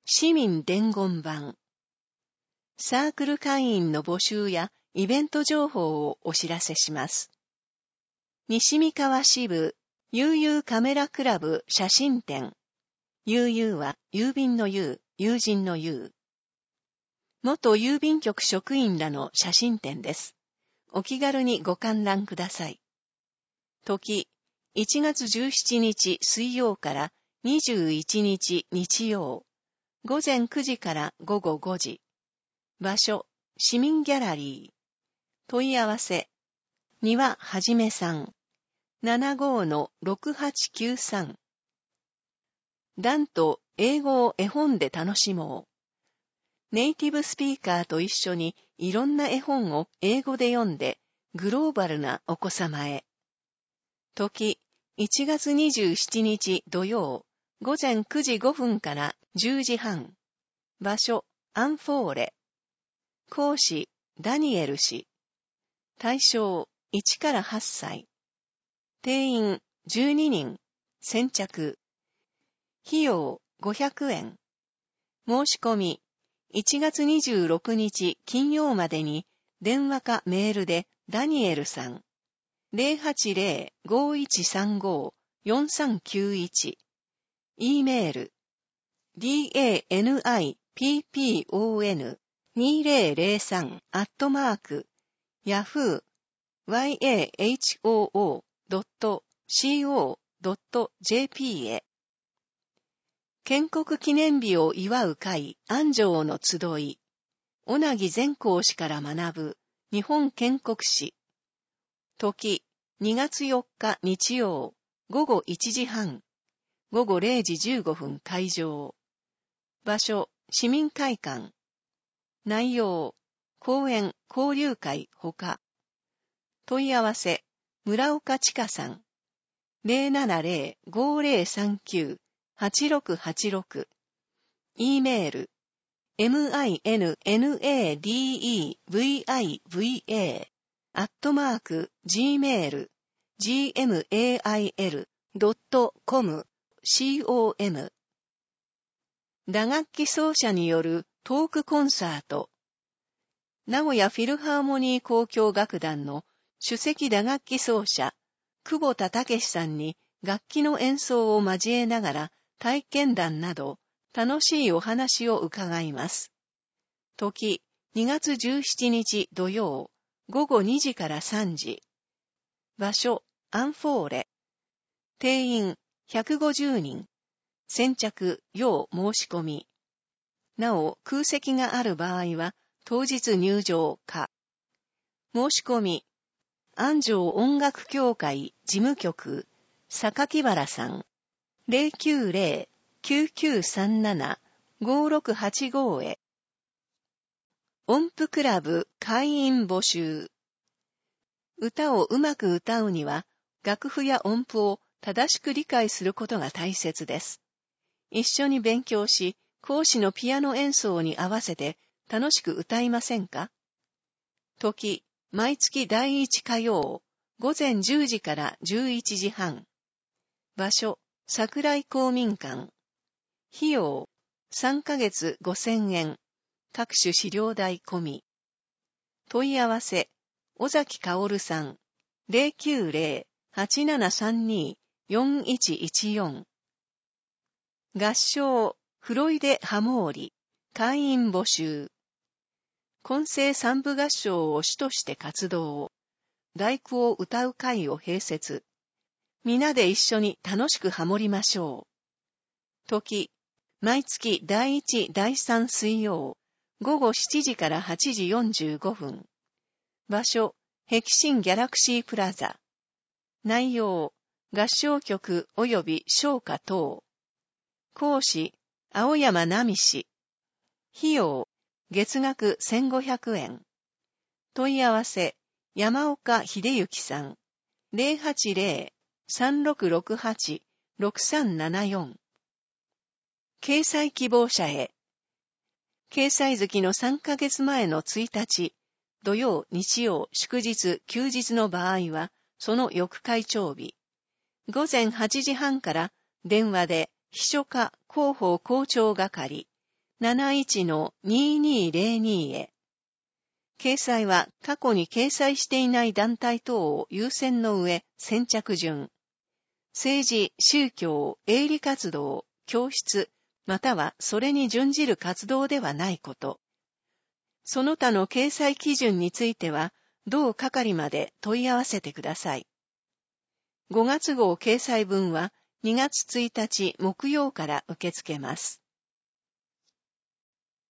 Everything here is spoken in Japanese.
市民伝言版。サークル会員の募集やイベント情報をお知らせします。西三河支部、悠々カメラクラブ写真展。悠々は郵便の悠、友人の悠。元郵便局職員らの写真展です。お気軽にご観覧ください。時、1月17日水曜から21日日曜。午前9時から午後5時。場所、市民ギャラリー。問い合わせ、庭はじめさん。75-6893。段と英語を絵本で楽しもう。ネイティブスピーカーと一緒にいろんな絵本を英語で読んで、グローバルなお子様へ。時、1月27日土曜。午前9時5分から10時半。場所、アンフォーレ。講師、ダニエル氏。対象、1から8歳。定員、12人。先着。費用、500円。申し込み、1月26日金曜までに、電話かメールで、ダニエルさん。080-5135-4391。E メール。danipipon2003-yahoo.co.jp へ。建国記念日を祝う会安城の集い。小名木善光氏から学ぶ日本建国史。時、2月4日日曜、午後1時半。午後0時15分会場。場所、市民会館。内容、講演、交流会ほか。問い合わせ、村岡千佳さん。070-5039-8686。E メール、minadviva@gmail.com com。打楽器奏者によるトークコンサート。名古屋フィルハーモニー交響楽団の首席打楽器奏者、久保田武さんに楽器の演奏を交えながら体験談など楽しいお話を伺います。時、2月17日土曜、午後2時から3時。場所、アンフォーレ。定員、150人。先着、要申し込み。なお、空席がある場合は、当日入場か。申し込み。安城音楽協会事務局、榊原さん。090-9937-5685 へ。音符クラブ会員募集。歌をうまく歌うには、楽譜や音符を正しく理解することが大切です。一緒に勉強し、講師のピアノ演奏に合わせて楽しく歌いませんか？時、毎月第1火曜、午前10時から11時半。場所、桜井公民館。費用、3ヶ月5000円。各種資料代込み。問い合わせ、尾崎薫さん。090-8732-4114。合唱、フロイデ・ハモーリ、会員募集。混声三部合唱を主として活動。第九を歌う会を併設。皆で一緒に楽しくハモりましょう。時、毎月第1、第3水曜、午後7時から8時45分。場所、碧新ギャラクシープラザ。内容、合唱曲及び唱歌等。講師、青山奈美氏。費用、月額1500円。問い合わせ、山岡秀幸さん。080-3668-6374。掲載希望者へ。掲載月の3ヶ月前の1日、土曜、日曜、祝日、休日の場合は、その翌会長日。午前8時半から電話で、秘書課広報校長係 71-2202へ。掲載は過去に掲載していない団体等を優先の上、先着順。政治、宗教、営利活動、教室、またはそれに準じる活動ではないこと。その他の掲載基準については、同係まで問い合わせてください。5月号掲載分は2月1日木曜から受け付けます。